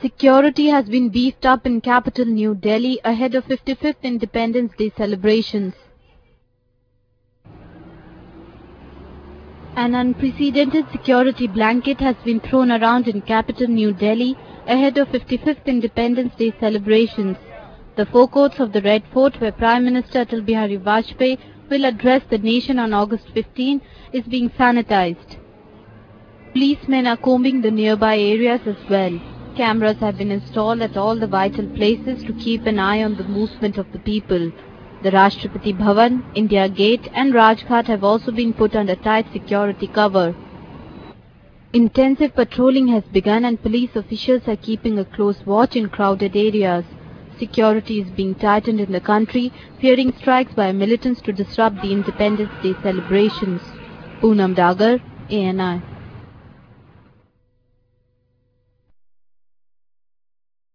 Security has been beefed up in capital New Delhi ahead of 55th Independence Day celebrations. An unprecedented security blanket has been thrown around in capital New Delhi ahead of 55th Independence Day celebrations. The forecourts of the Red Fort, where Prime Minister Atal Bihari Vajpayee will address the nation on August 15, is being sanitized. Policemen are combing the nearby areas as well. Cameras have been installed at all the vital places to keep an eye on the movement of the people. The Rashtrapati Bhavan, India Gate and Rajghat have also been put under tight security cover. Intensive patrolling has begun and police officials are keeping a close watch in crowded areas. Security is being tightened in the country, fearing strikes by militants to disrupt the Independence Day celebrations. Poonam Dagar, ANI.